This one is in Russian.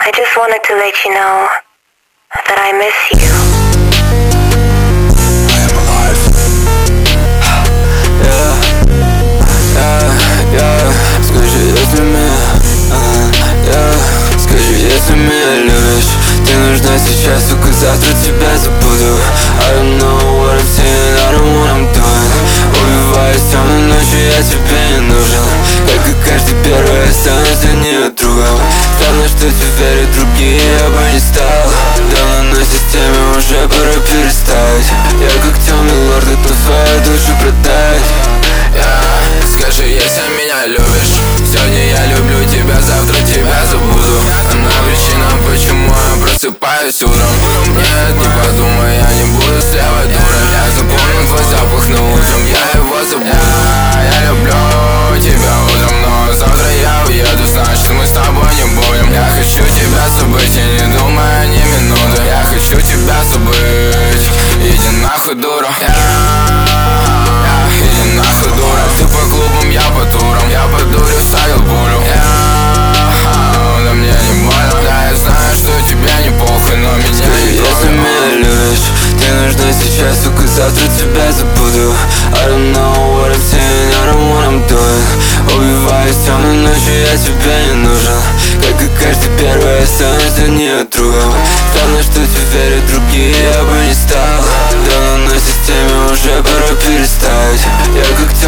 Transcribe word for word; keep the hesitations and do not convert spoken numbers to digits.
I just wanted to let you know that I miss you. I am alive. Yeah, yeah, yeah. Скажи, если меня, yeah. Скажи, если меня любишь. Ты нужна сейчас, сука, завтра тебя забуду. I don't know what I'm saying, I don't know what I'm doing. Убиваюсь темной ночью, я тебе не нужен. Как и каждый первый, останусь для нее другом. Странно, что теперь и другие я бы не стал. Давно на системе, уже пора перестать. Я как темный лорд, готов свою душу продать. Yeah. Скажи, если меня любишь. Сегодня я люблю тебя, завтра тебя забуду. Она причина, почему я просыпаюсь утром. Нет, не подумай, я не буду слепой дурой. Я запомнил твой запах, но утром я его забуду. Я, я люблю тебя утром, но завтра я уеду. Значит, мы с тобой не будем. Я хочу тебя забыть, и не думая ни минуты. Я хочу тебя забыть. Иди нахуй, дура. Иди нахуй, дура. Ты по клубам, я по турам. Я по дуре вставил пулю. Да мне не больно. Да, я знаю, что тебе не похуй, но меня не трогай. Если меня любишь, ты нужна сейчас, сука, завтра тебя забуду. I don't know what I'm saying, I don't know what I'm doing. Убиваюсь темной ночью, я тебе не нужен. Как и каждый первый, останусь для нее другом. Странно, что теперь и другие я бы не стал. Давно на системе, уже пора перестать. Я как